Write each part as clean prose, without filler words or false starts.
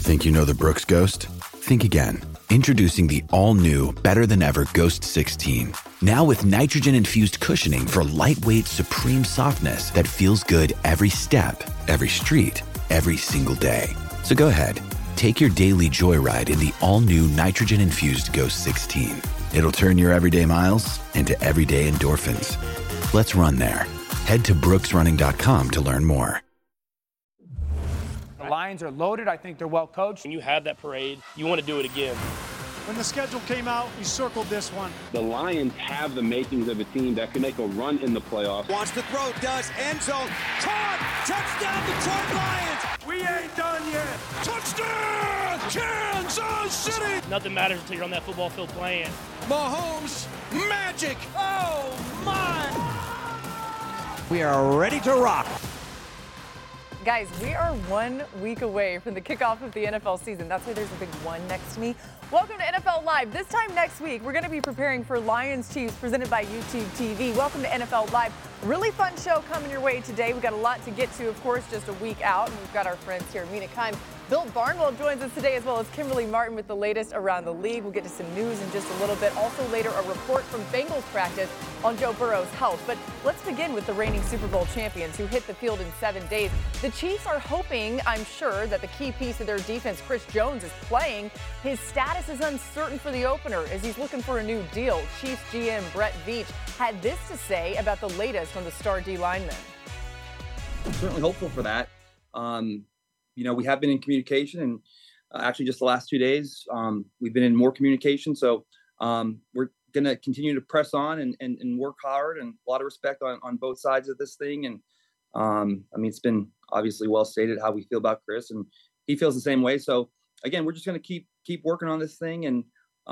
Think you know the Brooks Ghost? Think again. Introducing the all-new, better-than-ever Ghost 16. Now with nitrogen-infused cushioning for lightweight, supreme softness that feels good every step, every street, every single day. So go ahead, take your daily joyride in the all-new nitrogen-infused Ghost 16. It'll turn your everyday miles into everyday endorphins. Let's run there. Head to brooksrunning.com to learn more. The Lions are loaded. I think they're well coached. When you have that parade, you want to do it again. When the schedule came out, we circled this one. The Lions have the makings of a team that can make a run in the playoffs. Wants to throw, does, end zone, caught, touchdown Detroit Lions. We ain't done yet. Touchdown, Kansas City. Nothing matters until you're on that football field playing. Mahomes, magic. Oh, my. We are ready to rock. Guys, we are 1 week away from the kickoff of the NFL season. That's why there's a big one next to me. Welcome to NFL Live. This time next week, we're going to be preparing for Lions-Chiefs presented by YouTube TV. Welcome to NFL Live. Really fun show coming your way today. We've got a lot to get to, of course, just a week out. And we've got our friends here, Mina Kimes. Bill Barnwell joins us today, as well as Kimberly Martin with the latest around the league. We'll get to some news in just a little bit. Also later, a report from Bengals practice on Joe Burrow's health. But let's begin with the reigning Super Bowl champions who hit the field in 7 days. The Chiefs are hoping, I'm sure, that the key piece of their defense, Chris Jones, is playing. His status is uncertain for the opener as he's looking for a new deal. Chiefs GM Brett Veach had this to say about the latest on the star D lineman. I'm certainly hopeful for that. We have been in communication, and actually just the last 2 days, we've been in more communication. So we're going to continue to press on and work hard, and a lot of respect on both sides of this thing. And it's been obviously well stated how we feel about Chris, and he feels the same way. So again, we're just going to keep working on this thing. And,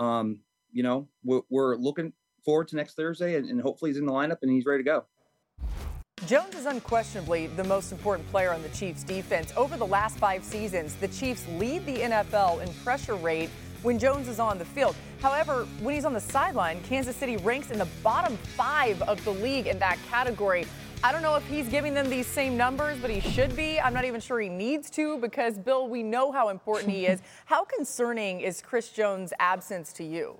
we're looking forward to next Thursday, and hopefully he's in the lineup and he's ready to go. Jones is unquestionably the most important player on the Chiefs defense. Over the last 5 seasons, the Chiefs lead the NFL in pressure rate when Jones is on the field. However, when he's on the sideline, Kansas City ranks in the bottom 5 of the league in that category. I don't know if he's giving them these same numbers, but he should be. I'm not even sure he needs to because, Bill, we know how important he is. How concerning is Chris Jones' absence to you?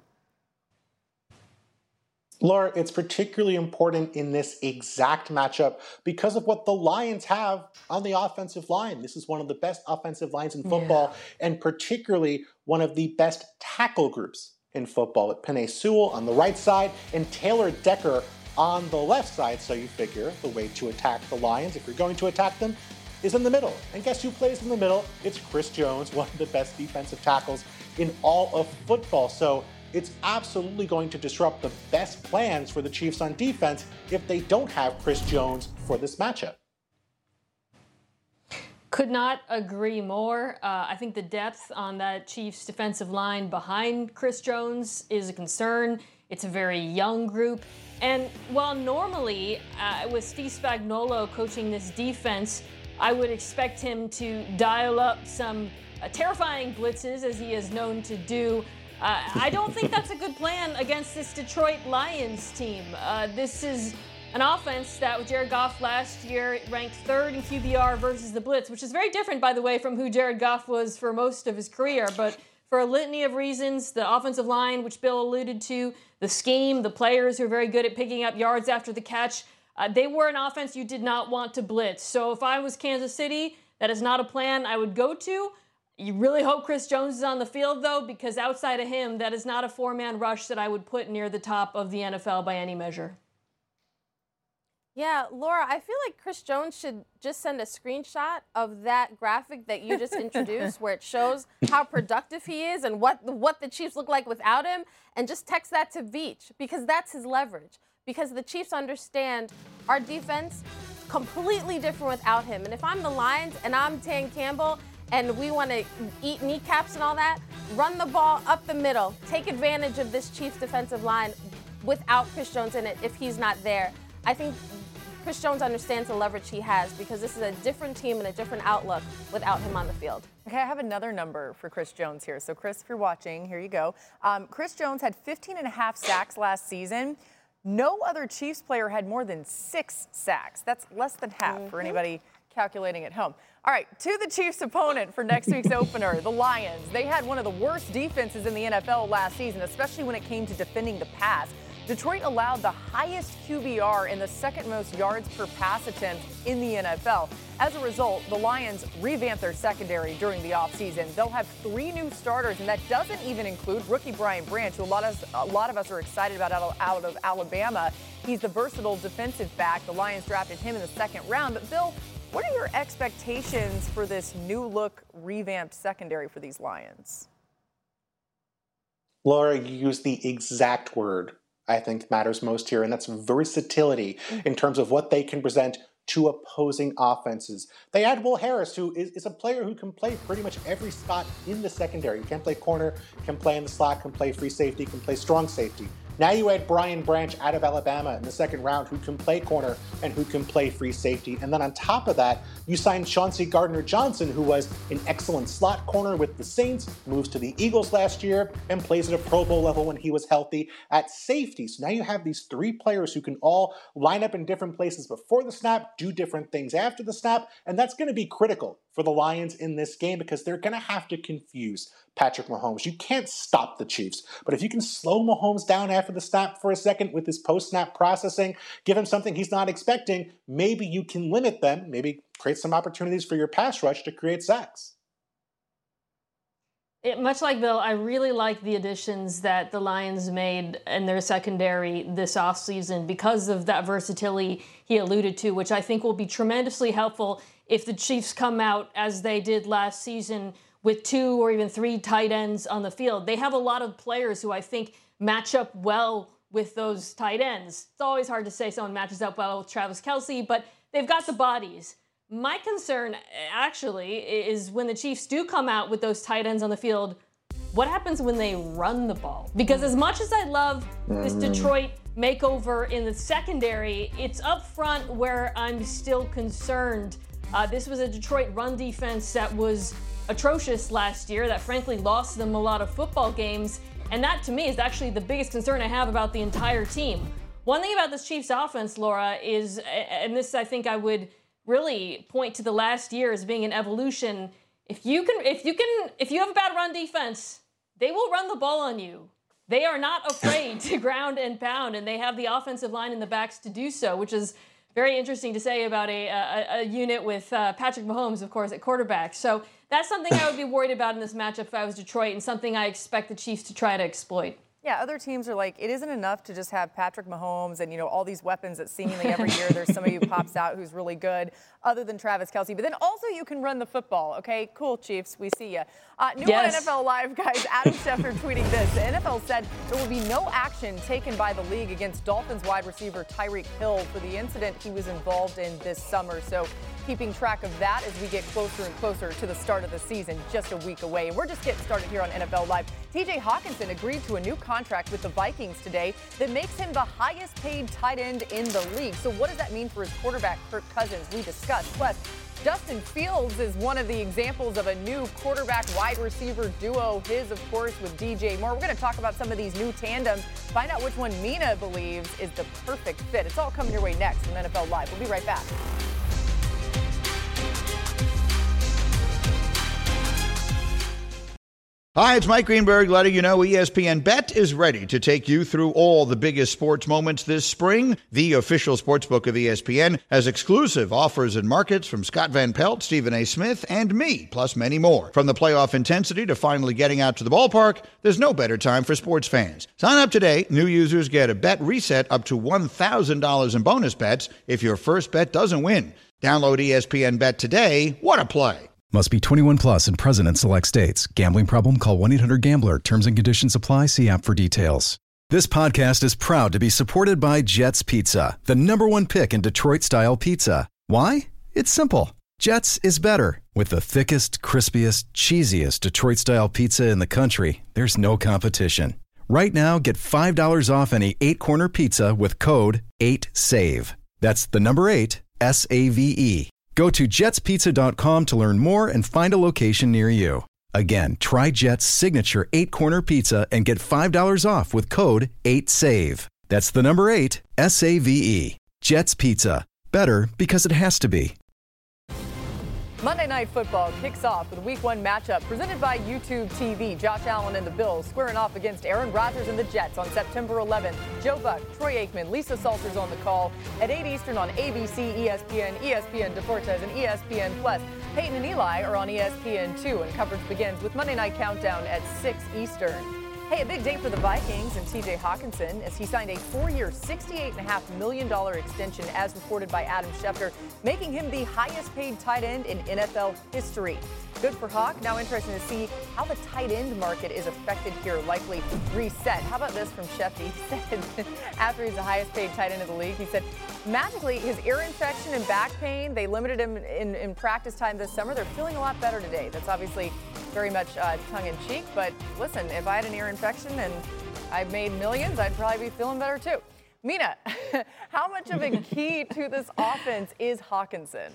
Laura, it's particularly important in this exact matchup because of what the Lions have on the offensive line. This is one of the best offensive lines in football, and particularly one of the best tackle groups in football, with Penei Sewell on the right side and Taylor Decker on the left side. So you figure the way to attack the Lions, if you're going to attack them, is in the middle. And guess who plays in the middle? It's Chris Jones, one of the best defensive tackles in all of football. So it's absolutely going to disrupt the best plans for the Chiefs on defense if they don't have Chris Jones for this matchup. Could not agree more. I think the depth on that Chiefs defensive line behind Chris Jones is a concern. It's a very young group. And while normally with Steve Spagnuolo coaching this defense, I would expect him to dial up some terrifying blitzes, as he is known to do. I don't think that's a good plan against this Detroit Lions team. This is an offense that with Jared Goff last year ranked 3rd in QBR versus the blitz, which is very different, by the way, from who Jared Goff was for most of his career. But for a litany of reasons, the offensive line, which Bill alluded to, the scheme, the players who are very good at picking up yards after the catch, they were an offense you did not want to blitz. So if I was Kansas City, that is not a plan I would go to. You really hope Chris Jones is on the field, though, because outside of him, that is not a 4-man rush that I would put near the top of the NFL by any measure. Yeah, Laura, I feel like Chris Jones should just send a screenshot of that graphic that you just introduced where it shows how productive he is and what the Chiefs look like without him, and just text that to Veach, because that's his leverage. Because the Chiefs understand our defense completely different without him. And if I'm the Lions and I'm Dan Campbell and we want to eat kneecaps and all that, run the ball up the middle. Take advantage of this Chiefs defensive line without Chris Jones in it if he's not there. I think Chris Jones understands the leverage he has because this is a different team and a different outlook without him on the field. Okay, I have another number for Chris Jones here. So, Chris, if you're watching, here you go. Chris Jones had 15.5 sacks last season. No other Chiefs player had more than 6 sacks. That's less than half for anybody calculating at home. All right, to the Chiefs' opponent for next week's opener, the Lions. They had one of the worst defenses in the NFL last season, especially when it came to defending the pass. Detroit allowed the highest QBR and the second most yards per pass attempt in the NFL. As a result, the Lions revamped their secondary during the offseason. They'll have 3 new starters, and that doesn't even include rookie Brian Branch, who a lot of us are excited about out of Alabama. He's the versatile defensive back. The Lions drafted him in the 2nd round. But, Bill, what are your expectations for this new-look, revamped secondary for these Lions? Laura, you used the exact word I think matters most here, and that's versatility in terms of what they can present to opposing offenses. They add Will Harris, who is a player who can play pretty much every spot in the secondary. He can play corner, can play in the slot, can play free safety, can play strong safety. Now you add Brian Branch out of Alabama in the 2nd round, who can play corner and who can play free safety. And then on top of that, you signed Chauncey Gardner-Johnson, who was an excellent slot corner with the Saints, moves to the Eagles last year, and plays at a Pro Bowl level when he was healthy at safety. So now you have these 3 players who can all line up in different places before the snap, do different things after the snap, and that's going to be critical for the Lions in this game because they're going to have to confuse Patrick Mahomes. You can't stop the Chiefs, but if you can slow Mahomes down after the snap for a second with his post-snap processing, give him something he's not expecting, maybe you can limit them, maybe create some opportunities for your pass rush to create sacks. Much like Bill, I really like the additions that the Lions made in their secondary this offseason because of that versatility he alluded to, which I think will be tremendously helpful if the Chiefs come out as they did last season with 2 or even 3 tight ends on the field. They have a lot of players who I think match up well with those tight ends. It's always hard to say someone matches up well with Travis Kelce, but they've got the bodies. My concern, actually, is when the Chiefs do come out with those tight ends on the field, what happens when they run the ball? Because as much as I love this Detroit makeover in the secondary, it's up front where I'm still concerned. This was a Detroit run defense that was atrocious last year, that frankly lost them a lot of football games. And that, to me, is actually the biggest concern I have about the entire team. One thing about this Chiefs offense, Laura, is, and this I think I would really point to the last year as being an evolution. If you have a bad run defense, they will run the ball on you. They are not afraid to ground and pound, and they have the offensive line in the backs to do so, which is very interesting to say about a unit with Patrick Mahomes, of course, at quarterback. So that's something I would be worried about in this matchup if I was Detroit, and something I expect the Chiefs to try to exploit. Yeah, other teams are like, it isn't enough to just have Patrick Mahomes and, all these weapons that seemingly every year there's somebody who pops out who's really good other than Travis Kelce. But then also you can run the football. Okay, cool, Chiefs. We see you. New on NFL Live, guys, Adam Schefter tweeting this. The NFL said there will be no action taken by the league against Dolphins wide receiver Tyreek Hill for the incident he was involved in this summer. So keeping track of that as we get closer and closer to the start of the season, just a week away. And we're just getting started here on NFL Live. TJ Hawkinson agreed to a new contract with the Vikings today that makes him the highest paid tight end in the league. So what does that mean for his quarterback, Kirk Cousins? We discussed. Plus, Justin Fields is one of the examples of a new quarterback wide receiver duo, his, of course, with DJ Moore. We're going to talk about some of these new tandems, find out which one Mina believes is the perfect fit. It's all coming your way next on NFL Live. We'll be right back. Hi, it's Mike Greenberg letting you know ESPN Bet is ready to take you through all the biggest sports moments this spring. The official sportsbook of ESPN has exclusive offers and markets from Scott Van Pelt, Stephen A. Smith, and me, plus many more. From the playoff intensity to finally getting out to the ballpark, there's no better time for sports fans. Sign up today. New users get a bet reset up to $1,000 in bonus bets if your first bet doesn't win. Download ESPN Bet today. What a play. Must be 21 plus and present in select states. Gambling problem? Call 1-800-GAMBLER. Terms and conditions apply. See app for details. This podcast is proud to be supported by Jets Pizza, the #1 pick in Detroit-style pizza. Why? It's simple. Jets is better. With the thickest, crispiest, cheesiest Detroit-style pizza in the country, there's no competition. Right now, get $5 off any 8-corner pizza with code 8SAVE. That's the number 8, SAVE. Go to jetspizza.com to learn more and find a location near you. Again, try Jet's signature 8-corner pizza and get $5 off with code 8SAVE. That's the number 8, SAVE. Jet's Pizza. Better because it has to be. Monday Night Football kicks off with a Week 1 matchup presented by YouTube TV. Josh Allen and the Bills squaring off against Aaron Rodgers and the Jets on September 11th. Joe Buck, Troy Aikman, Lisa Salters on the call at 8 Eastern on ABC, ESPN, ESPN Deportes, and ESPN Plus. Peyton and Eli are on ESPN2, and coverage begins with Monday Night Countdown at 6 Eastern. Hey, a big day for the Vikings and TJ Hawkinson as he signed a 4-year, $68.5 million extension as reported by Adam Schefter, making him the highest paid tight end in NFL history. Good for Hawk. Now interesting to see how the tight end market is affected here, likely reset. How about this from Schefter? He said after he's the highest paid tight end of the league, he said, magically, his ear infection and back pain, they limited him in practice time this summer. They're feeling a lot better today. That's obviously very much tongue-in-cheek, but listen, if I had an ear infection and I made millions, I'd probably be feeling better too. Mina, how much of a key to this offense is Hawkinson?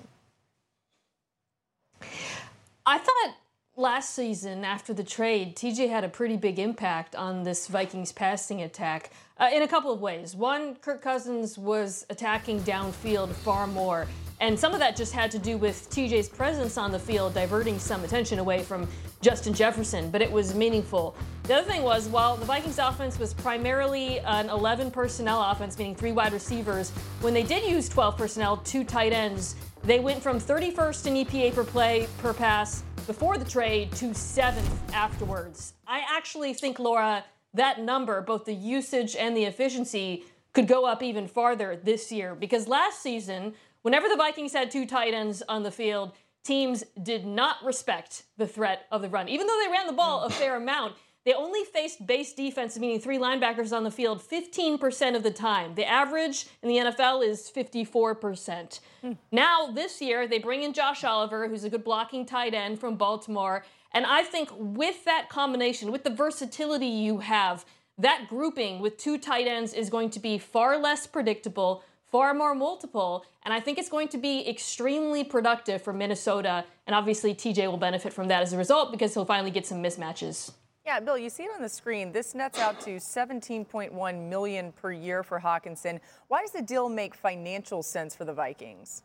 I thought last season, after the trade, TJ had a pretty big impact on this Vikings passing attack in a couple of ways. One, Kirk Cousins was attacking downfield far more, and some of that just had to do with TJ's presence on the field, diverting some attention away from Justin Jefferson, but it was meaningful. The other thing was, while the Vikings offense was primarily an 11 personnel offense, meaning 3 wide receivers, when they did use 12 personnel, 2 tight ends, they went from 31st in EPA per play per pass before the trade to 7th afterwards. I actually think, Laura, that number, both the usage and the efficiency, could go up even farther this year, because last season, whenever the Vikings had 2 tight ends on the field, teams did not respect the threat of the run. Even though they ran the ball a fair amount, they only faced base defense, meaning 3 linebackers on the field, 15% of the time. The average in the NFL is 54%. Now, this year, they bring in Josh Oliver, who's a good blocking tight end from Baltimore. And I think with that combination, with the versatility you have, that grouping with 2 tight ends is going to be far less predictable, far more multiple, and I think it's going to be extremely productive for Minnesota, and obviously TJ will benefit from that as a result because he'll finally get some mismatches. Yeah, Bill, you see it on the screen. This nets out to $17.1 million per year for Hawkinson. Why does the deal make financial sense for the Vikings?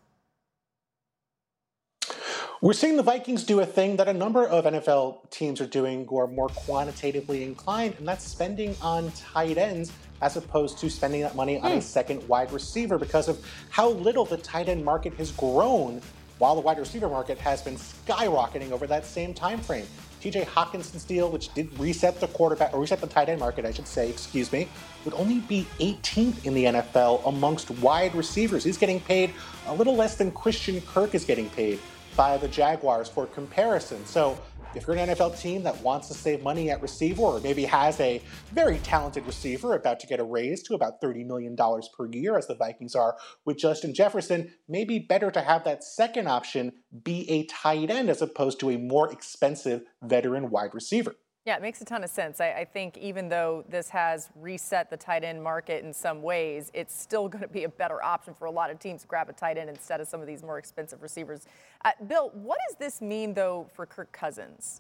We're seeing the Vikings do a thing that a number of NFL teams are doing who are more quantitatively inclined, and that's spending on tight ends as opposed to spending that money on a second wide receiver because of how little the tight end market has grown while the wide receiver market has been skyrocketing over that same time frame. TJ Hawkinson's deal, which did reset the tight end market, would only be 18th in the NFL amongst wide receivers. He's getting paid a little less than Christian Kirk is getting paid by the Jaguars for comparison. So if you're an NFL team that wants to save money at receiver, or maybe has a very talented receiver about to get a raise to about $30 million per year, as the Vikings are with Justin Jefferson, maybe better to have that second option be a tight end as opposed to a more expensive veteran wide receiver. Yeah, it makes a ton of sense. I think even though this has reset the tight end market in some ways, it's still going to be a better option for a lot of teams to grab a tight end instead of some of these more expensive receivers. Bill, what does this mean, though, for Kirk Cousins?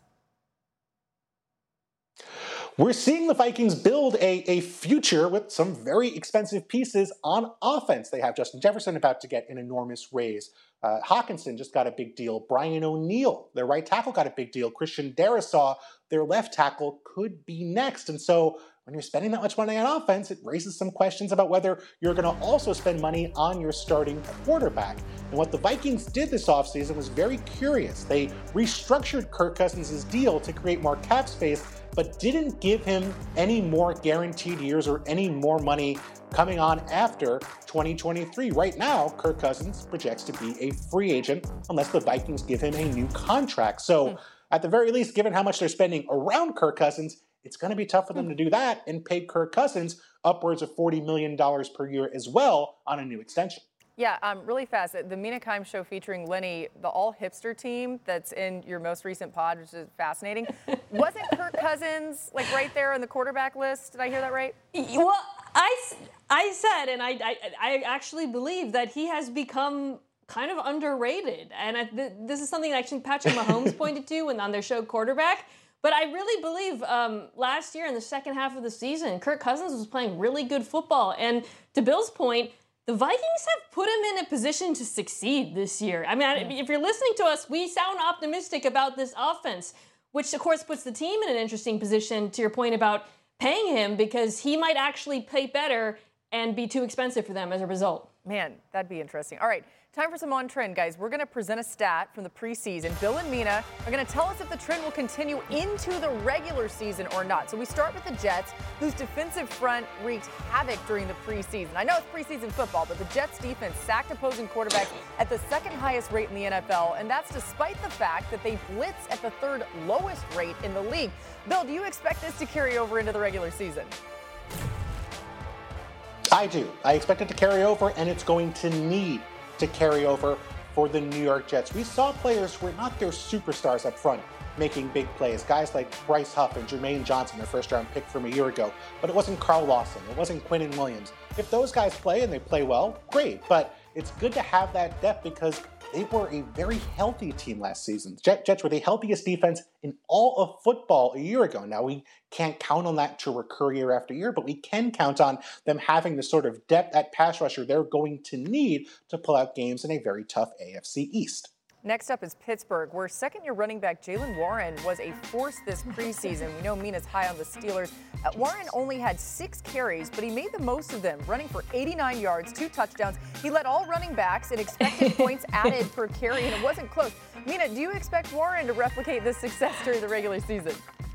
We're seeing the Vikings build a future with some very expensive pieces on offense. They have Justin Jefferson about to get an enormous raise. Hawkinson just got a big deal. Brian O'Neill, their right tackle, got a big deal. Christian Darrisaw, their left tackle, could be next. And so when you're spending that much money on offense, it raises some questions about whether you're going to also spend money on your starting quarterback. And what the Vikings did this offseason was very curious. They restructured Kirk Cousins' deal to create more cap space, but didn't give him any more guaranteed years or any more money coming on after 2023. Right now, Kirk Cousins projects to be a free agent unless the Vikings give him a new contract. So at the very least, given how much they're spending around Kirk Cousins, it's going to be tough for them to do that and pay Kirk Cousins upwards of $40 million per year as well on a new extension. Yeah, really fast. The Mina Kimes show featuring Lenny, the all hipster team that's in your most recent pod, which is fascinating. Wasn't Kirk Cousins like right there on the quarterback list? Did I hear that right? Well, I said, and I actually believe that he has become kind of underrated. And this is something actually Patrick Mahomes pointed to when on their show Quarterback. But I really believe last year in the second half of the season, Kirk Cousins was playing really good football. And to Bill's point, the Vikings have put him in a position to succeed this year. I mean, if you're listening to us, we sound optimistic about this offense, which of course puts the team in an interesting position, to your point about paying him, because he might actually pay better and be too expensive for them as a result. Man, that'd be interesting. All right, time for some on trend, guys. We're going to present a stat from the preseason. Bill and Mina are going to tell us if the trend will continue into the regular season or not. So we start with the Jets, whose defensive front wreaked havoc during the preseason. I know it's preseason football, but the Jets defense sacked opposing quarterbacks at the second highest rate in the NFL, and that's despite the fact that they blitz at the third lowest rate in the league. Bill, do you expect this to carry over into the regular season? I do. I expect it to carry over, and it's going to need to carry over for the New York Jets. We saw players who were not their superstars up front making big plays. Guys like Bryce Huff and Jermaine Johnson, their first-round pick from a year ago. But it wasn't Carl Lawson. It wasn't Quinnen Williams. If those guys play and they play well, great. But it's good to have that depth because they were a very healthy team last season. Jets were the healthiest defense in all of football a year ago. Now, we can't count on that to recur year after year, but we can count on them having the sort of depth at pass rusher they're going to need to pull out games in a very tough AFC East. Next up is Pittsburgh, where second-year running back Jaylen Warren was a force this preseason. We know Mina's high on the Steelers. Warren only had 6 carries, but he made the most of them, running for 89 yards, 2 touchdowns. He led all running backs in expected points added per carry, and it wasn't close. Mina, do you expect Warren to replicate this success during the regular season?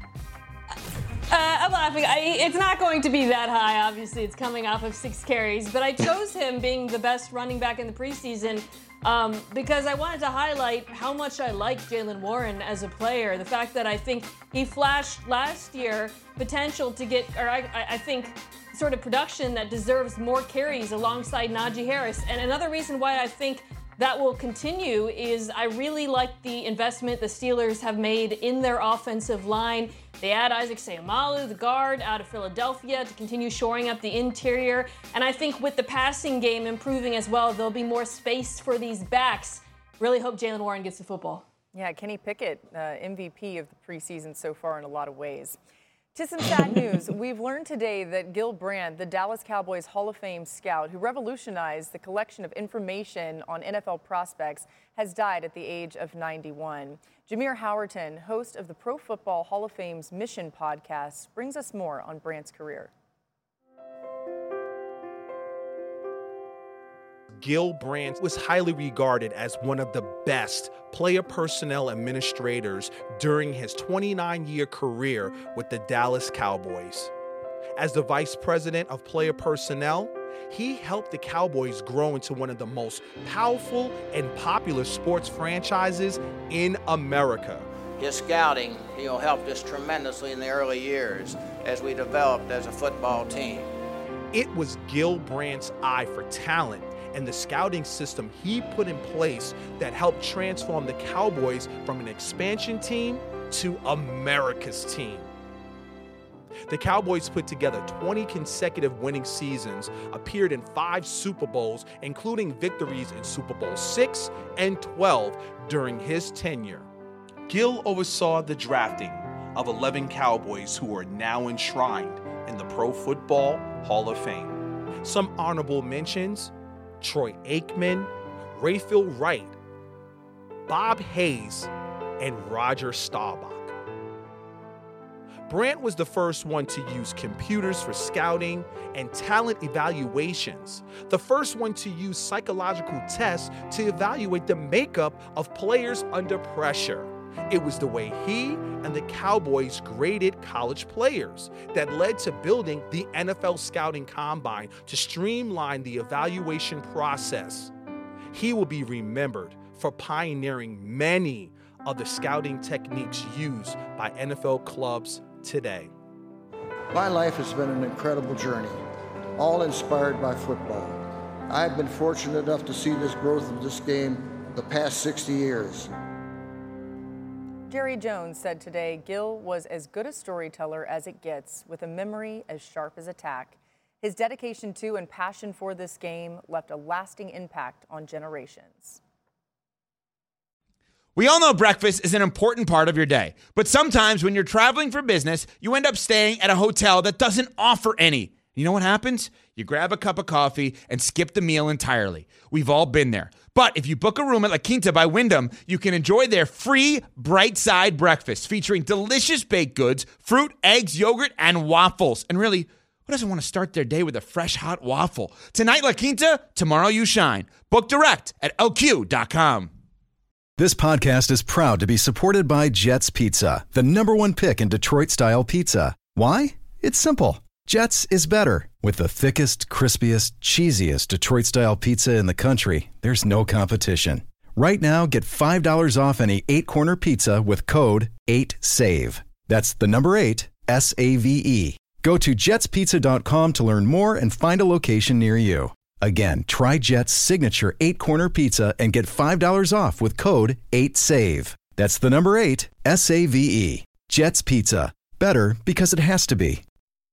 I'm laughing. It's not going to be that high, obviously. It's coming off of 6 carries, but I chose him being the best running back in the preseason because I wanted to highlight how much I like Jaylen Warren as a player. The fact that I think he flashed last year potential to get, or I think, sort of production that deserves more carries alongside Najee Harris. And another reason why I think that will continue is I really like the investment the Steelers have made in their offensive line. They add Isaac Seumalo, the guard, out of Philadelphia to continue shoring up the interior. And I think with the passing game improving as well, there'll be more space for these backs. Really hope Jaylen Warren gets the football. Yeah, Kenny Pickett, MVP of the preseason so far in a lot of ways. To some sad news, we've learned today that Gil Brandt, the Dallas Cowboys Hall of Fame scout who revolutionized the collection of information on NFL prospects, has died at the age of 91. Jameer Howerton, host of the Pro Football Hall of Fame's Mission podcast, brings us more on Brandt's career. Gil Brandt was highly regarded as one of the best player personnel administrators during his 29-year career with the Dallas Cowboys. As the vice president of player personnel, he helped the Cowboys grow into one of the most powerful and popular sports franchises in America. His scouting, helped us tremendously in the early years as we developed as a football team. It was Gil Brandt's eye for talent and the scouting system he put in place that helped transform the Cowboys from an expansion team to America's team. The Cowboys put together 20 consecutive winning seasons, appeared in 5 Super Bowls, including victories in Super Bowl 6 and 12 during his tenure. Gil oversaw the drafting of 11 Cowboys who are now enshrined in the Pro Football Hall of Fame. Some honorable mentions: Troy Aikman, Rayfield Wright, Bob Hayes, and Roger Staubach. Brandt was the first one to use computers for scouting and talent evaluations, the first one to use psychological tests to evaluate the makeup of players under pressure. It was the way he and the Cowboys graded college players that led to building the NFL Scouting Combine to streamline the evaluation process. He will be remembered for pioneering many of the scouting techniques used by NFL clubs today. My life has been an incredible journey, all inspired by football. I've been fortunate enough to see this growth of this game the past 60 years. Jerry Jones said today Gil was as good a storyteller as it gets, with a memory as sharp as a tack. His dedication to and passion for this game left a lasting impact on generations. We all know breakfast is an important part of your day, but sometimes when you're traveling for business, you end up staying at a hotel that doesn't offer any. You know what happens? You grab a cup of coffee and skip the meal entirely. We've all been there. But if you book a room at La Quinta by Wyndham, you can enjoy their free Bright Side breakfast featuring delicious baked goods, fruit, eggs, yogurt, and waffles. And really, who doesn't want to start their day with a fresh, hot waffle? Tonight, La Quinta, tomorrow you shine. Book direct at lq.com. This podcast is proud to be supported by Jets Pizza, the #1 pick in Detroit-style pizza. Why? It's simple. Jets is better. With the thickest, crispiest, cheesiest Detroit-style pizza in the country, there's no competition. Right now, get $5 off any 8-corner pizza with code 8SAVE. That's the number 8, SAVE. Go to jetspizza.com to learn more and find a location near you. Again, try Jet's signature 8-corner pizza and get $5 off with code 8SAVE. That's the number 8, SAVE. Jet's Pizza. Better because it has to be.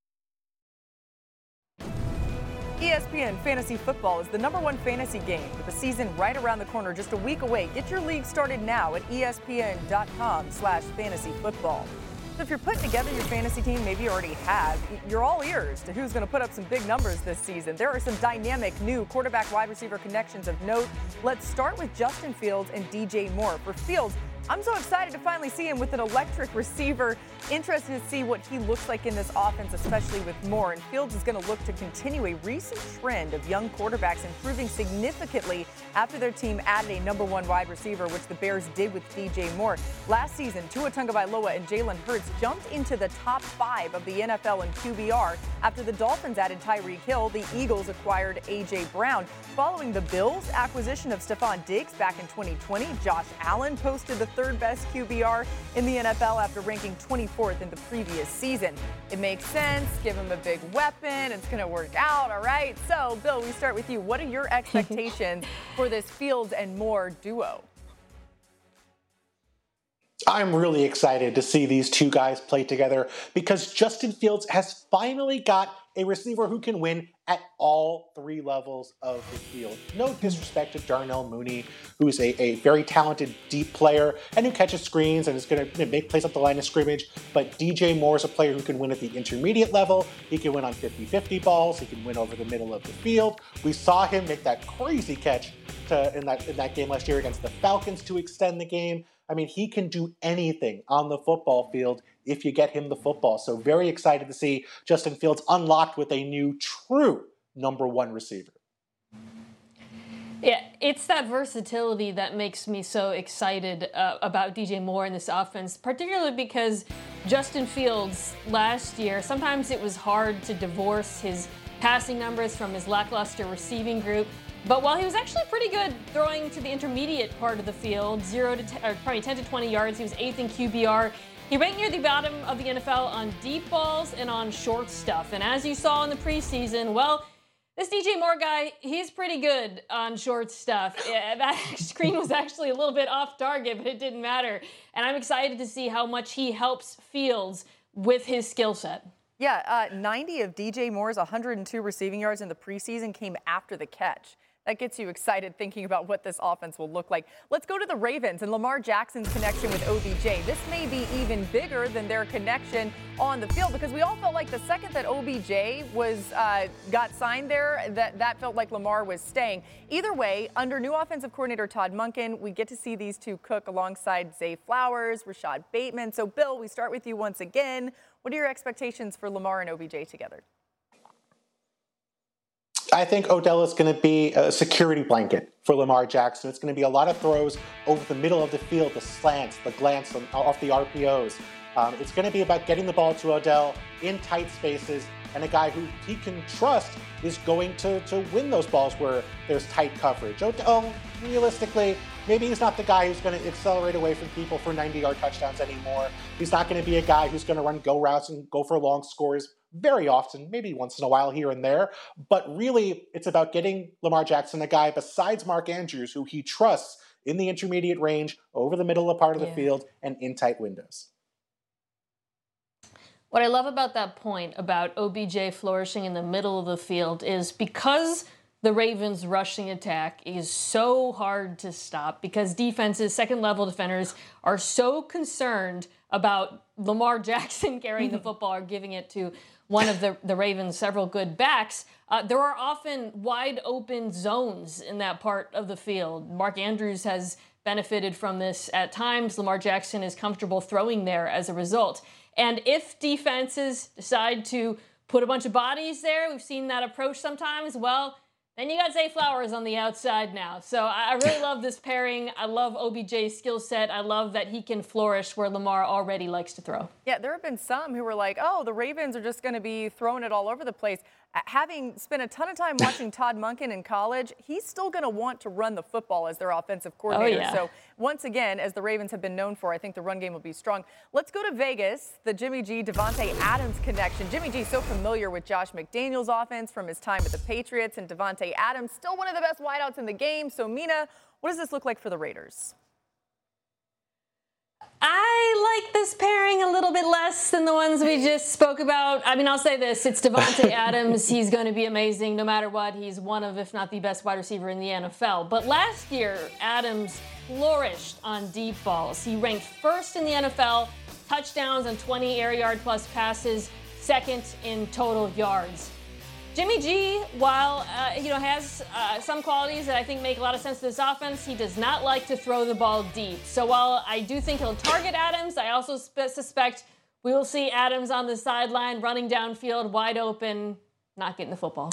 ESPN Fantasy Football is the #1 fantasy game with the season right around the corner, just a week away. Get your league started now at ESPN.com/fantasyfootball. So if you're putting together your fantasy team, maybe you already have, you're all ears to who's going to put up some big numbers this season. There are some dynamic new quarterback wide receiver connections of note. Let's start with Justin Fields and DJ Moore. For Fields, I'm so excited to finally see him with an electric receiver. Interested to see what he looks like in this offense, especially with Moore. And Fields is going to look to continue a recent trend of young quarterbacks improving significantly after their team added a #1 wide receiver, which the Bears did with DJ Moore. Last season, Tua Tagovailoa and Jalen Hurts jumped into the top 5 of the NFL in QBR after the Dolphins added Tyreek Hill. The Eagles acquired A.J. Brown. Following the Bills' acquisition of Stephon Diggs back in 2020, Josh Allen posted the third best QBR in the NFL after ranking 24th in the previous season. It makes sense. Give him a big weapon. It's going to work out. All right. So, Bill, we start with you. What are your expectations for this Fields and Moore duo? I'm really excited to see these two guys play together because Justin Fields has finally got a receiver who can win at all 3 levels of the field. No disrespect to Darnell Mooney, who's a very talented deep player and who catches screens and is going to make plays up the line of scrimmage. But DJ Moore is a player who can win at the intermediate level. He can win on 50-50 balls. He can win over the middle of the field. We saw him make that crazy catch in that game last year against the Falcons to extend the game. I mean, he can do anything on the football field if you get him the football. So very excited to see Justin Fields unlocked with a new true #1 receiver. Yeah, it's that versatility that makes me so excited about DJ Moore in this offense, particularly because Justin Fields last year, sometimes it was hard to divorce his passing numbers from his lackluster receiving group. But while he was actually pretty good throwing to the intermediate part of the field, 10 to 20 yards, he was 8th in QBR. He ranked near the bottom of the NFL on deep balls and on short stuff. And as you saw in the preseason, well, this DJ Moore guy, he's pretty good on short stuff. Yeah, that screen was actually a little bit off target, but it didn't matter. And I'm excited to see how much he helps Fields with his skill set. Yeah, 90 of DJ Moore's 102 receiving yards in the preseason came after the catch. That gets you excited thinking about what this offense will look like. Let's go to the Ravens and Lamar Jackson's connection with OBJ. This may be even bigger than their connection on the field because we all felt like the second that OBJ got signed there, that felt like Lamar was staying. Either way, under new offensive coordinator Todd Monken, we get to see these two cook alongside Zay Flowers, Rashad Bateman. So, Bill, we start with you once again. What are your expectations for Lamar and OBJ together? I think Odell is going to be a security blanket for Lamar Jackson. It's going to be a lot of throws over the middle of the field, the slants, the glants off the RPOs. It's going to be about getting the ball to Odell in tight spaces, and a guy who he can trust is going to win those balls where there's tight coverage. Odell, realistically, maybe he's not the guy who's going to accelerate away from people for 90-yard touchdowns anymore. He's not going to be a guy who's going to run go routes and go for long scores very often, maybe once in a while here and there. But really, it's about getting Lamar Jackson a guy besides Mark Andrews who he trusts in the intermediate range, over the middle part of the field, and in tight windows. What I love about that point about OBJ flourishing in the middle of the field is because the Ravens' rushing attack is so hard to stop because defenses, second-level defenders, are so concerned about Lamar Jackson carrying the football or giving it to one of the Ravens' several good backs. There are often wide-open zones in that part of the field. Mark Andrews has benefited from this at times. Lamar Jackson is comfortable throwing there as a result. And if defenses decide to put a bunch of bodies there, we've seen that approach sometimes, well, then you got Zay Flowers on the outside now. So I really love this pairing. I love OBJ's skill set. I love that he can flourish where Lamar already likes to throw. Yeah, there have been some who were like, oh, the Ravens are just going to be throwing it all over the place. Having spent a ton of time watching Todd Monken in college, he's still going to want to run the football as their offensive coordinator. Oh, yeah. So once again, as the Ravens have been known for, I think the run game will be strong. Let's go to Vegas, the Jimmy G, Davante Adams connection. Jimmy G so familiar with Josh McDaniels' offense from his time with the Patriots, and Davante Adams still one of the best wideouts in the game. So Mina, what does this look like for the Raiders? I like this pairing a little bit less than the ones we just spoke about. I mean, I'll say this. It's Davante Adams. He's going to be amazing no matter what. He's one of, if not the best wide receiver in the NFL. But last year, Adams flourished on deep balls. He ranked first in the NFL, touchdowns on 20 air yard plus passes, second in total yards. Jimmy G, while has some qualities that I think make a lot of sense to this offense, he does not like to throw the ball deep. So while I do think he'll target Adams, I also suspect we will see Adams on the sideline running downfield wide open, not getting the football.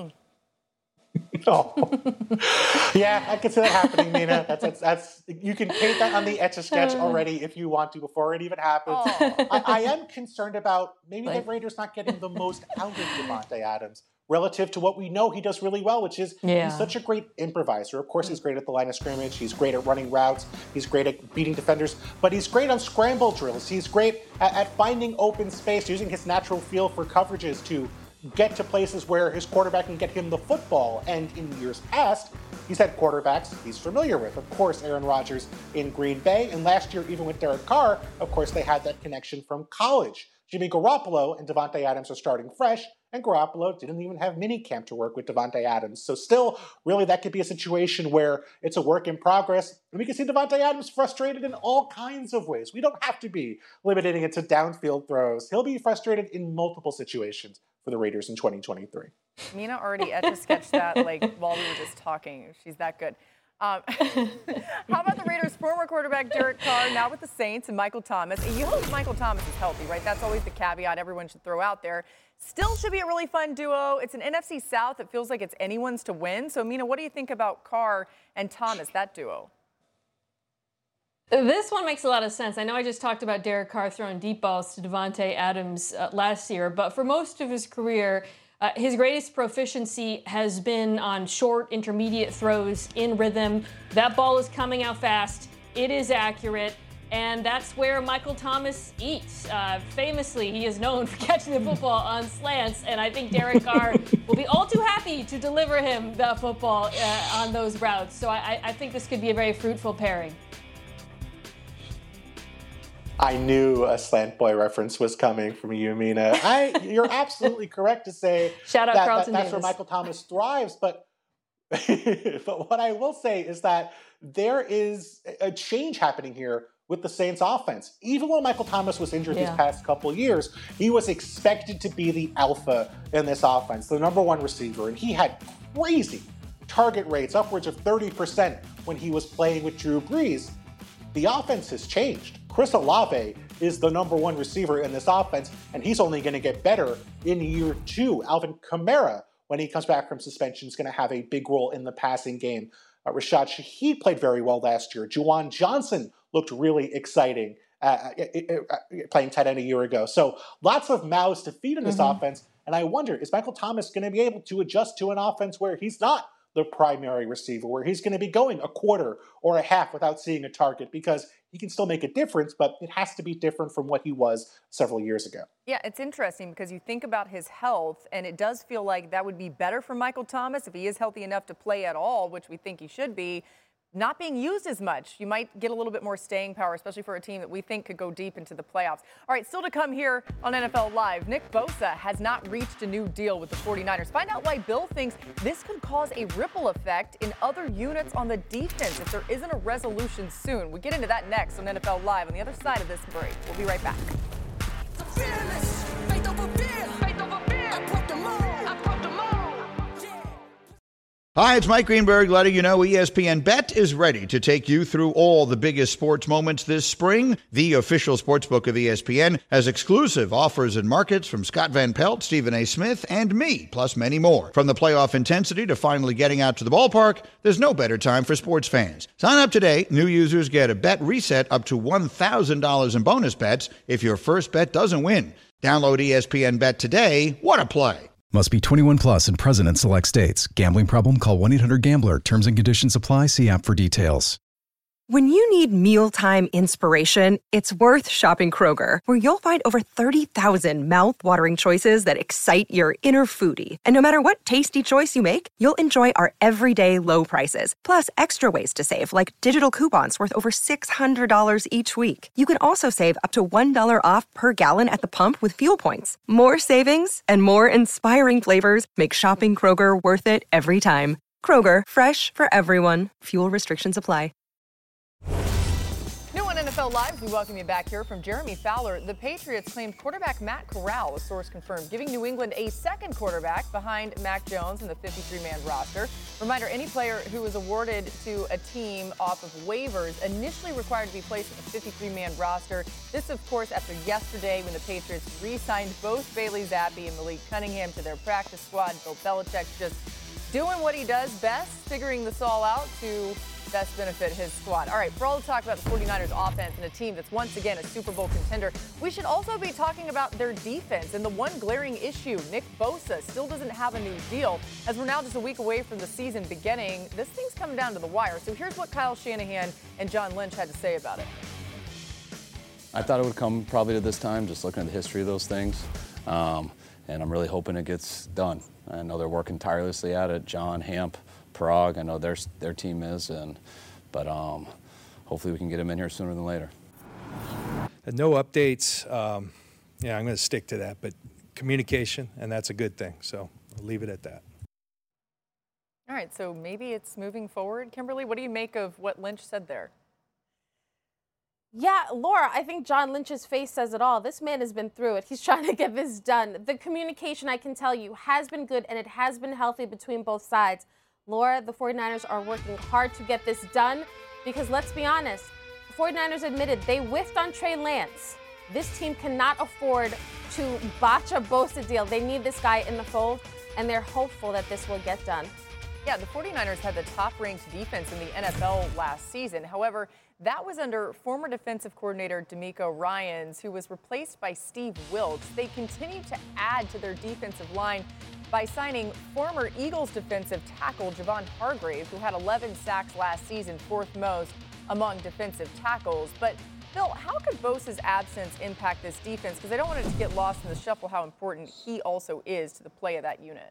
Oh. Yeah, I can see that happening, Mina. That's you can paint that on the Etch-a-Sketch already if you want to before it even happens. I am concerned about maybe the Raiders not getting the most out of Davante Adams relative to what we know he does really well, which is he's such a great improviser. Of course, he's great at the line of scrimmage. He's great at running routes. He's great at beating defenders. But he's great on scramble drills. He's great at finding open space, using his natural feel for coverages to get to places where his quarterback can get him the football. And in years past, he's had quarterbacks he's familiar with. Of course, Aaron Rodgers in Green Bay. And last year, even with Derek Carr, of course, they had that connection from college. Jimmy Garoppolo and Davante Adams are starting fresh, and Garoppolo didn't even have minicamp to work with Davante Adams. So still, really, that could be a situation where it's a work in progress. And we can see Davante Adams frustrated in all kinds of ways. We don't have to be limiting it to downfield throws. He'll be frustrated in multiple situations for the Raiders in 2023. Mina already etch-a-sketched that while we were just talking. She's that good. How about the Raiders' former quarterback Derek Carr, now with the Saints, and Michael Thomas? And you hope Michael Thomas is healthy, right? That's always the caveat everyone should throw out there. Still should be a really fun duo. It's an NFC South that feels like it's anyone's to win. So, Mina, what do you think about Carr and Thomas, that duo? This one makes a lot of sense. I know I just talked about Derek Carr throwing deep balls to Davante Adams last year, but for most of his career, his greatest proficiency has been on short, intermediate throws in rhythm. That ball is coming out fast. It is accurate. And that's where Michael Thomas eats. Famously, he is known for catching the football on slants, and I think Derek Carr will be all too happy to deliver him the football on those routes. So I think this could be a very fruitful pairing. I knew a slant boy reference was coming from you, Mina. You're absolutely correct to say Shout out Carlton that's Davis. where Michael Thomas thrives. But what I will say is that there is a change happening here with the Saints offense. Even when Michael Thomas was injured these past couple years, he was expected to be the alpha in this offense, the number one receiver. And he had crazy target rates, upwards of 30% when he was playing with Drew Brees. The offense has changed. Chris Olave is the number one receiver in this offense, and he's only going to get better in year two. Alvin Kamara, when he comes back from suspension, is going to have a big role in the passing game. Rashad Shaheed played very well last year. Juwan Johnson looked really exciting playing tight end a year ago. So lots of mouths to feed in this offense, and I wonder, is Michael Thomas going to be able to adjust to an offense where he's not the primary receiver, where he's going to be going a quarter or a half without seeing a target, because he can still make a difference, but it has to be different from what he was several years ago. Yeah, it's interesting because you think about his health, and it does feel like that would be better for Michael Thomas if he is healthy enough to play at all, which we think he should be. not being used as much. You might get a little bit more staying power, especially for a team that we think could go deep into the playoffs. All right, still to come here on NFL Live, Nick Bosa has not reached a new deal with the 49ers. Find out why Bill thinks this could cause a ripple effect in other units on the defense if there isn't a resolution soon. We get into that next on NFL Live on the other side of this break. We'll be right back. Hi, it's Mike Greenberg letting you know ESPN Bet is ready to take you through all the biggest sports moments this spring. The official sportsbook of ESPN has exclusive offers and markets from Scott Van Pelt, Stephen A. Smith, and me, plus many more. From the playoff intensity to finally getting out to the ballpark, there's no better time for sports fans. Sign up today. New users get a bet reset up to $1,000 in bonus bets if your first bet doesn't win. Download ESPN Bet today. What a play. Must be 21 plus and present in select states. Gambling problem? Call 1-800-GAMBLER. Terms and conditions apply. See app for details. When you need mealtime inspiration, it's worth shopping Kroger, where you'll find over 30,000 mouth-watering choices that excite your inner foodie. And no matter what tasty choice you make, you'll enjoy our everyday low prices, plus extra ways to save, like digital coupons worth over $600 each week. You can also save up to $1 off per gallon at the pump with fuel points. More savings and more inspiring flavors make shopping Kroger worth it every time. Kroger, fresh for everyone. Fuel restrictions apply. New on NFL Live, we welcome you back here from Jeremy Fowler. The Patriots claimed quarterback Matt Corral, a source confirmed, giving New England a second quarterback behind Mac Jones in the 53-man roster. Reminder, any player who is awarded to a team off of waivers initially required to be placed in the 53-man roster. This, of course, after yesterday when the Patriots re-signed both Bailey Zappi and Malik Cunningham to their practice squad. Bill Belichick just doing what he does best, figuring this all out to best benefit his squad. All right, for all the talk about the 49ers offense and a team that's once again a Super Bowl contender, we should also be talking about their defense and the one glaring issue. Nick Bosa still doesn't have a new deal. As we're now just a week away from the season beginning, this thing's coming down to the wire. So here's what Kyle Shanahan and John Lynch had to say about it. I thought it would come probably to this time, just looking at the history of those things. And I'm really hoping it gets done. I know they're working tirelessly at it. John, Hamp, Prague, I know their team is, but hopefully we can get him in here sooner than later. No updates. Yeah, I'm going to stick to that, but communication, and that's a good thing. So I'll leave it at that. All right, so maybe it's moving forward. Kimberly, what do you make of what Lynch said there? Yeah, Laura, I think John Lynch's face says it all. This man has been through it. He's trying to get this done. The communication, I can tell you, has been good, and it has been healthy between both sides. Laura, the 49ers are working hard to get this done because, let's be honest, the 49ers admitted they whiffed on Trey Lance. This team cannot afford to botch a Bosa deal. They need this guy in the fold, and they're hopeful that this will get done. Yeah, the 49ers had the top-ranked defense in the NFL last season. However, that was under former defensive coordinator DeMeco Ryans, who was replaced by Steve Wilks. They continued to add to their defensive line by signing former Eagles defensive tackle Javon Hargrave, who had 11 sacks last season, fourth most among defensive tackles. But, Bill, how could Bosa's absence impact this defense? Because I don't want it to get lost in the shuffle how important he also is to the play of that unit.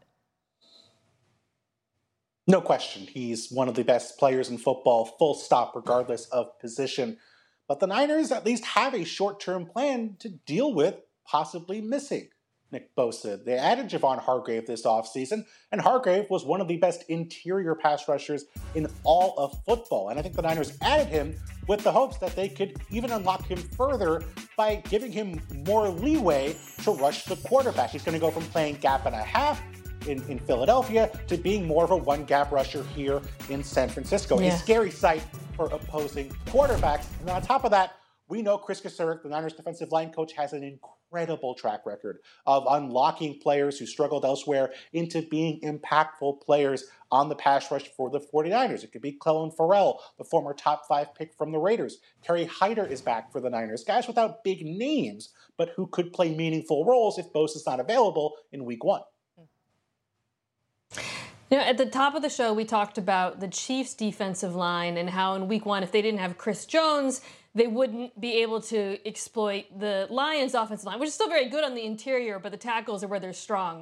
No question. He's one of the best players in football, full stop, regardless of position. But the Niners at least have a short-term plan to deal with possibly missing Nick Bosa. They added Javon Hargrave this offseason, and Hargrave was one of the best interior pass rushers in all of football. And I think the Niners added him with the hopes that they could even unlock him further by giving him more leeway to rush the quarterback. He's going to go from playing gap and a half in Philadelphia to being more of a one-gap rusher here in San Francisco. Yeah. A scary sight for opposing quarterbacks. And on top of that, we know Chris Kasurek, the Niners defensive line coach, has an incredible track record of unlocking players who struggled elsewhere into being impactful players on the pass rush for the 49ers. It could be Clelin Ferrell, the former top 5 pick from the Raiders. Kerry Hyder is back for the Niners. Guys without big names, but who could play meaningful roles if Bosa's not available in week 1. You know, at the top of the show, we talked about the Chiefs' defensive line and how in week 1, if they didn't have Chris Jones, they wouldn't be able to exploit the Lions' offensive line, which is still very good on the interior, but the tackles are where they're strong.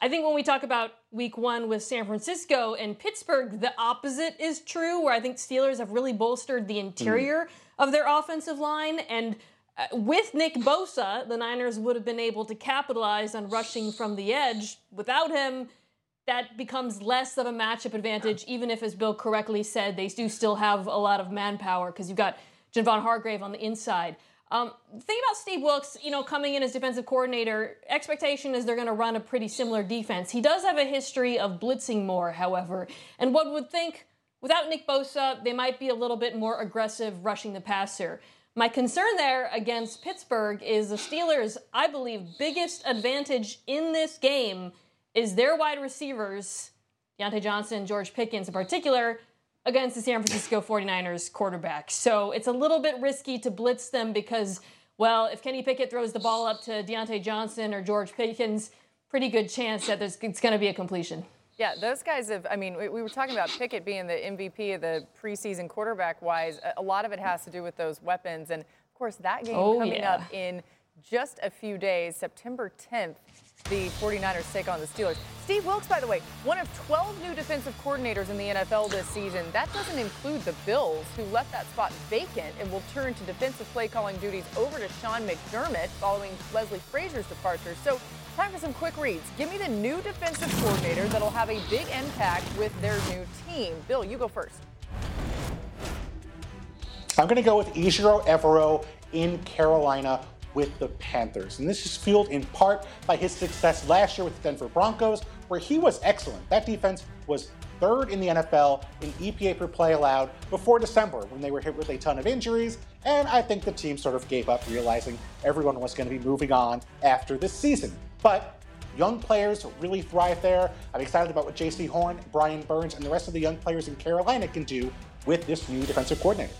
I think when we talk about week 1 with San Francisco and Pittsburgh, the opposite is true, where I think Steelers have really bolstered the interior of their offensive line. And with Nick Bosa, the Niners would have been able to capitalize on rushing from the edge. Without him, that becomes less of a matchup advantage, even if, as Bill correctly said, they do still have a lot of manpower because you've got Javon Hargrave on the inside. The thing about Steve Wilks, coming in as defensive coordinator, expectation is they're going to run a pretty similar defense. He does have a history of blitzing more, however, and one would think without Nick Bosa, they might be a little bit more aggressive rushing the passer. My concern there against Pittsburgh is the Steelers', I believe, biggest advantage in this game is their wide receivers, Deontay Johnson, George Pickens in particular, against the San Francisco 49ers quarterback. So it's a little bit risky to blitz them because, well, if Kenny Pickett throws the ball up to Deontay Johnson or George Pickens, pretty good chance that it's going to be a completion. Yeah, those guys have, we were talking about Pickett being the MVP of the preseason quarterback-wise. A lot of it has to do with those weapons. And, of course, that game coming up in just a few days, September 10th, the 49ers take on the Steelers. Steve Wilks, by the way, one of 12 new defensive coordinators in the NFL this season. That doesn't include the Bills, who left that spot vacant and will turn to defensive play calling duties over to Sean McDermott following Leslie Frazier's departure. So time for some quick reads. Give me the new defensive coordinator that'll have a big impact with their new team. Bill, you go first. I'm going to go with Ejiro Evero in Carolina with the Panthers. And this is fueled in part by his success last year with the Denver Broncos, where he was excellent. That defense was third in the NFL in EPA per play allowed before December when they were hit with a ton of injuries. And I think the team sort of gave up, realizing everyone was going to be moving on after this season. But young players really thrive there. I'm excited about what J.C. Horn, Brian Burns, and the rest of the young players in Carolina can do with this new defensive coordinator.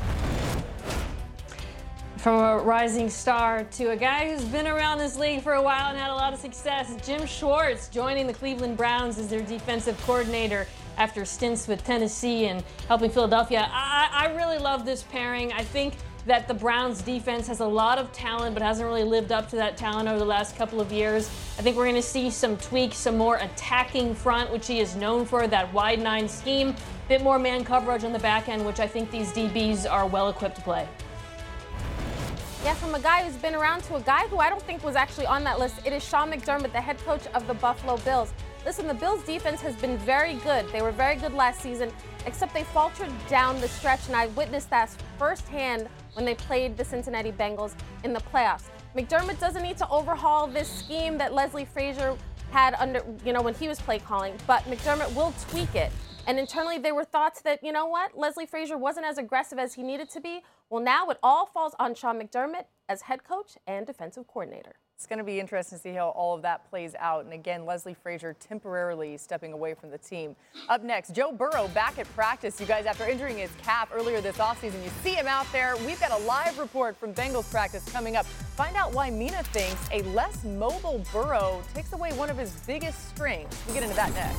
From a rising star to a guy who's been around this league for a while and had a lot of success, Jim Schwartz joining the Cleveland Browns as their defensive coordinator after stints with Tennessee and helping Philadelphia. I really love this pairing. I think that the Browns defense has a lot of talent but hasn't really lived up to that talent over the last couple of years. I think we're going to see some tweaks, some more attacking front, which he is known for, that wide 9 scheme, a bit more man coverage on the back end, which I think these DBs are well equipped to play. Yeah, from a guy who's been around to a guy who I don't think was actually on that list, it is Sean McDermott, the head coach of the Buffalo Bills. Listen, the Bills' defense has been very good. They were very good last season, except they faltered down the stretch, and I witnessed that firsthand when they played the Cincinnati Bengals in the playoffs. McDermott doesn't need to overhaul this scheme that Leslie Frazier had under, when he was play calling, but McDermott will tweak it. And internally, there were thoughts that, Leslie Frazier wasn't as aggressive as he needed to be. Well, now it all falls on Sean McDermott as head coach and defensive coordinator. It's going to be interesting to see how all of that plays out. And again, Leslie Frazier temporarily stepping away from the team. Up next, Joe Burrow back at practice. You guys, after injuring his calf earlier this offseason, you see him out there. We've got a live report from Bengals practice coming up. Find out why Mina thinks a less mobile Burrow takes away one of his biggest strengths. We'll get into that next.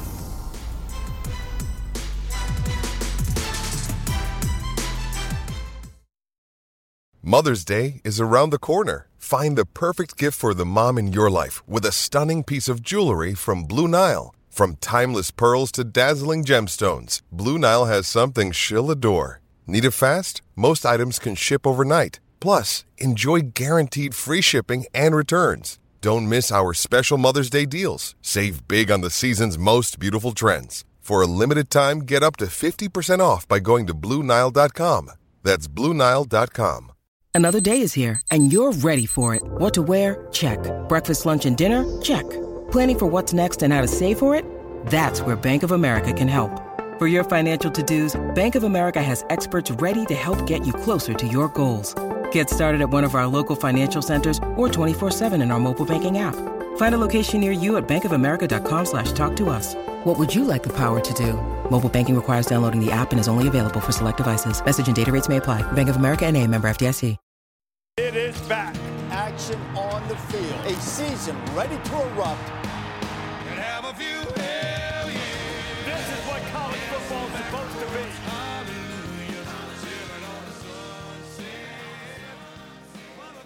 Mother's Day is around the corner. Find the perfect gift for the mom in your life with a stunning piece of jewelry from Blue Nile. From timeless pearls to dazzling gemstones, Blue Nile has something she'll adore. Need it fast? Most items can ship overnight. Plus, enjoy guaranteed free shipping and returns. Don't miss our special Mother's Day deals. Save big on the season's most beautiful trends. For a limited time, get up to 50% off by going to BlueNile.com. That's BlueNile.com. Another day is here, and you're ready for it. What to wear? Check. Breakfast, lunch, and dinner? Check. Planning for what's next and how to save for it? That's where Bank of America can help. For your financial to-dos, Bank of America has experts ready to help get you closer to your goals. Get started at one of our local financial centers or 24/7 in our mobile banking app. Find a location near you at bankofamerica.com/talktous. What would you like the power to do? Mobile banking requires downloading the app and is only available for select devices. Message and data rates may apply. Bank of America N.A., member FDIC. It is back. Action on the field. A season ready to erupt. And have a view, hell yeah. This is what college football is supposed to be.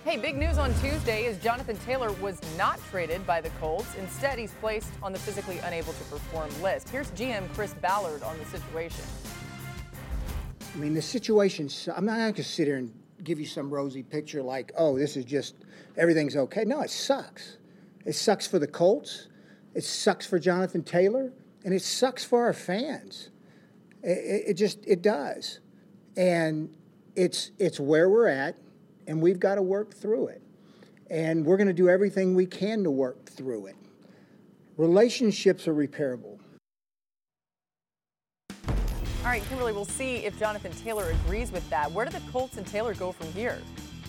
Hey, big news on Tuesday is Jonathan Taylor was not traded by the Colts. Instead, he's placed on the physically unable to perform list. Here's GM Chris Ballard on the situation. I mean, the situation, I'm not going to sit here and give you some rosy picture like, oh, this is just, everything's okay. No, it sucks. It sucks for the Colts. It sucks for Jonathan Taylor. And it sucks for our fans. It does. And it's where we're at, and we've got to work through it. And we're going to do everything we can to work through it. Relationships are repairable. All right, Kimberly, we'll see if Jonathan Taylor agrees with that. Where do the Colts and Taylor go from here?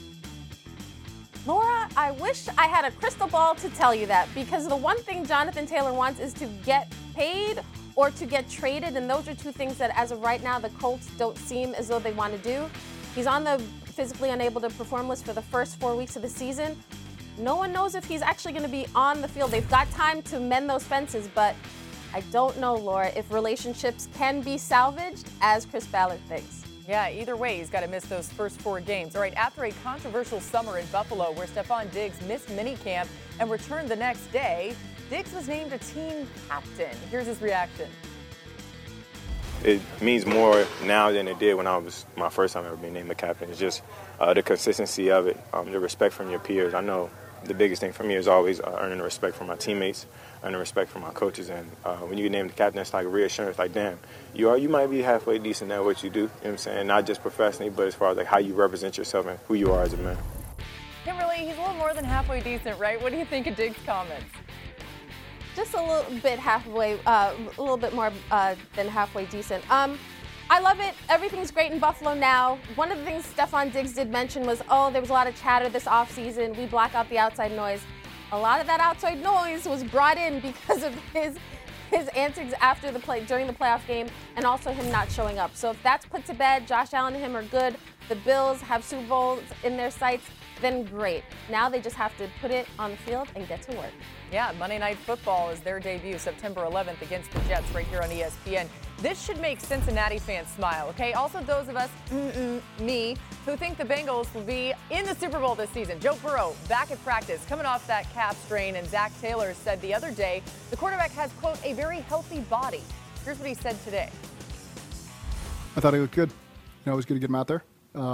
Laura, I wish I had a crystal ball to tell you that, because the one thing Jonathan Taylor wants is to get paid or to get traded, and those are two things that as of right now the Colts don't seem as though they want to do. He's on the physically unable to perform list for the first 4 weeks of the season. No one knows if he's actually going to be on the field. They've got time to mend those fences, but I don't know, Laura, if relationships can be salvaged as Chris Ballard thinks. Yeah, either way, he's got to miss those first 4 games. All right, after a controversial summer in Buffalo where Stephon Diggs missed minicamp and returned the next day, Diggs was named a team captain. Here's his reaction. It means more now than it did when I was my first time ever being named a captain. It's just the consistency of it, the respect from your peers. I know the biggest thing for me is always earning the respect from my teammates, earning respect from my coaches. And when you get named the captain, it's like a reassurance, like, damn, you might be halfway decent at what you do, you know what I'm saying? Not just professionally, but as far as like how you represent yourself and who you are as a man. Kimberly, he's a little more than halfway decent, right? What do you think of Diggs' comments? Just a little bit halfway, a little bit more than halfway decent. I love it. Everything's great in Buffalo now. One of the things Stephon Diggs did mention was, there was a lot of chatter this offseason. We block out the outside noise. A lot of that outside noise was brought in because of his antics after the play, during the playoff game, and also him not showing up. So if that's put to bed, Josh Allen and him are good. The Bills have Super Bowls in their sights, then great. Now they just have to put it on the field and get to work. Yeah, Monday Night Football is their debut September 11th against the Jets right here on ESPN. This should make Cincinnati fans smile, okay? Also those of us, me, who think the Bengals will be in the Super Bowl this season. Joe Burrow back at practice, coming off that calf strain, and Zach Taylor said the other day the quarterback has, quote, a very healthy body. Here's what he said today. I thought he looked good. It was good to get him out there.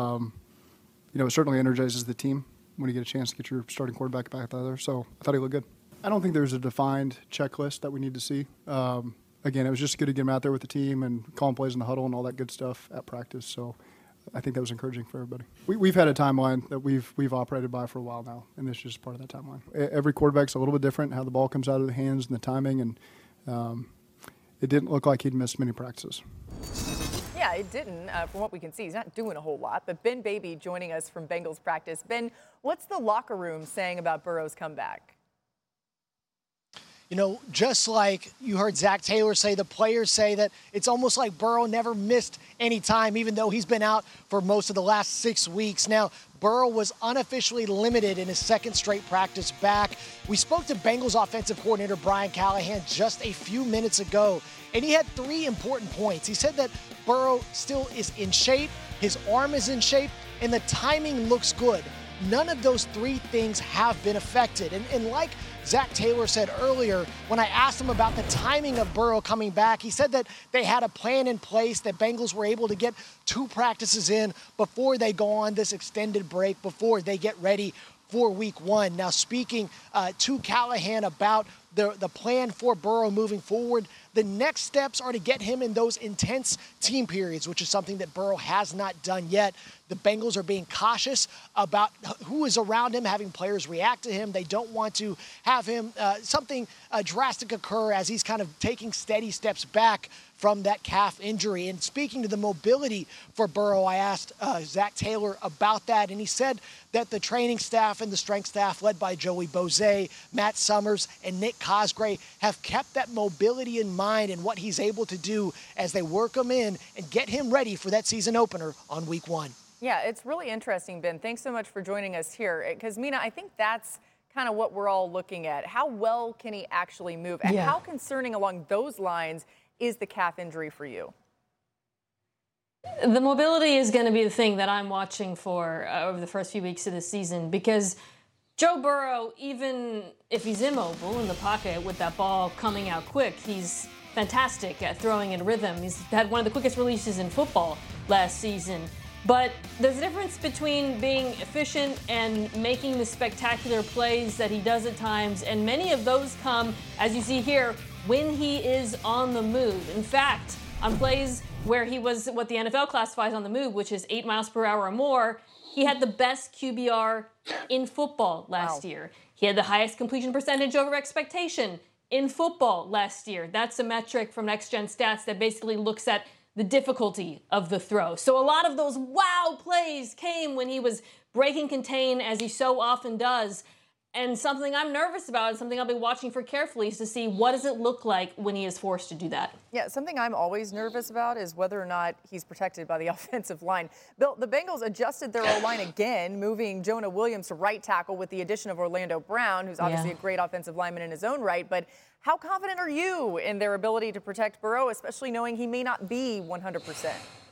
It certainly energizes the team when you get a chance to get your starting quarterback back out there. So I thought he looked good. I don't think there's a defined checklist that we need to see. Again, it was just good to get him out there with the team and calling plays in the huddle and all that good stuff at practice. So I think that was encouraging for everybody. We've had a timeline that we've operated by for a while now, and this is just part of that timeline. Every quarterback's a little bit different, how the ball comes out of the hands and the timing, and it didn't look like he'd missed many practices. Yeah, it didn't. From what we can see, he's not doing a whole lot. But Ben Baby joining us from Bengals practice. Ben, what's the locker room saying about Burrow's comeback? Just like you heard Zach Taylor say, the players say that it's almost like Burrow never missed any time, even though he's been out for most of the last 6 weeks. Now, Burrow was unofficially limited in his second straight practice back. We spoke to Bengals offensive coordinator Brian Callahan just a few minutes ago, and he had 3 important points. He said that Burrow still is in shape, his arm is in shape, and the timing looks good. None of those 3 things have been affected. And like Zach Taylor said earlier, when I asked him about the timing of Burrow coming back, he said that they had a plan in place, that Bengals were able to get 2 practices in before they go on this extended break, before they get ready for week 1. Now, speaking to Callahan about the plan for Burrow moving forward, the next steps are to get him in those intense team periods, which is something that Burrow has not done yet. The Bengals are being cautious about who is around him, having players react to him. They don't want to have him something drastic occur as he's kind of taking steady steps back from that calf injury. And speaking to the mobility for Burrow, I asked Zach Taylor about that, and he said that the training staff and the strength staff led by Joey Boze, Matt Summers, and Nick Cosgray have kept that mobility in mind and what he's able to do as they work him in and get him ready for that season opener on week 1. Yeah, it's really interesting, Ben. Thanks so much for joining us here. Because, Mina, I think that's kind of what we're all looking at. How well can he actually move? And how concerning along those lines is the calf injury for you? The mobility is going to be the thing that I'm watching for over the first few weeks of the season, because Joe Burrow, even if he's immobile in the pocket with that ball coming out quick, he's fantastic at throwing in rhythm. He's had one of the quickest releases in football last season. But there's a difference between being efficient and making the spectacular plays that he does at times, and many of those come, as you see here, when he is on the move. In fact, on plays where he was what the NFL classifies on the move, which is 8 miles per hour or more, he had the best QBR in football last year. He had the highest completion percentage over expectation in football last year. That's a metric from Next Gen Stats that basically looks at the difficulty of the throw. So a lot of those wow plays came when he was breaking contain, as he so often does. And something I'm nervous about and something I'll be watching for carefully is to see what does it look like when he is forced to do that. Yeah, something I'm always nervous about is whether or not he's protected by the offensive line. Bill, the Bengals adjusted their O-line again, moving Jonah Williams to right tackle with the addition of Orlando Brown, who's obviously a great offensive lineman in his own right. But how confident are you in their ability to protect Burrow, especially knowing he may not be 100%?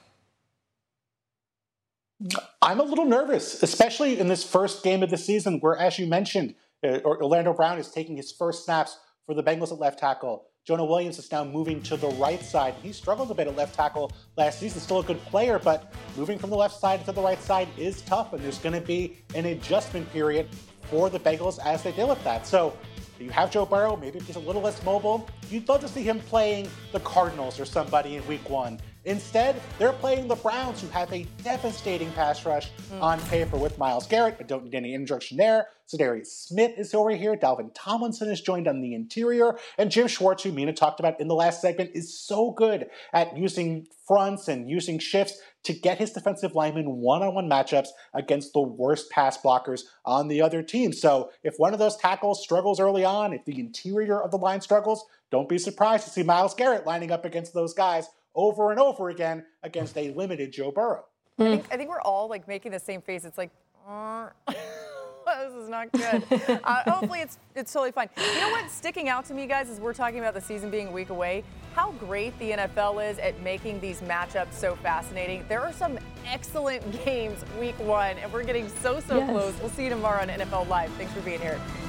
I'm a little nervous, especially in this first game of the season where, as you mentioned, Orlando Brown is taking his first snaps for the Bengals at left tackle. Jonah Williams is now moving to the right side. He struggled a bit at left tackle last season, still a good player, but moving from the left side to the right side is tough, and there's going to be an adjustment period for the Bengals as they deal with that. So you have Joe Burrow, maybe if he's a little less mobile, you'd love to see him playing the Cardinals or somebody in week 1. Instead, they're playing the Browns, who have a devastating pass rush on paper with Myles Garrett. I don't need any introduction there. Za'Darius Smith is over here. Dalvin Tomlinson is joined on the interior. And Jim Schwartz, who Mina talked about in the last segment, is so good at using fronts and using shifts to get his defensive linemen one-on-one matchups against the worst pass blockers on the other team. So if one of those tackles struggles early on, if the interior of the line struggles, don't be surprised to see Myles Garrett lining up against those guys over and over again against a limited Joe Burrow. I think we're all like making the same face. It's like, this is not good. Hopefully it's totally fine. You know what's sticking out to me, guys, as we're talking about the season being a week away? How great the NFL is at making these matchups so fascinating. There are some excellent games week 1, and we're getting so close. We'll see you tomorrow on NFL Live. Thanks for being here.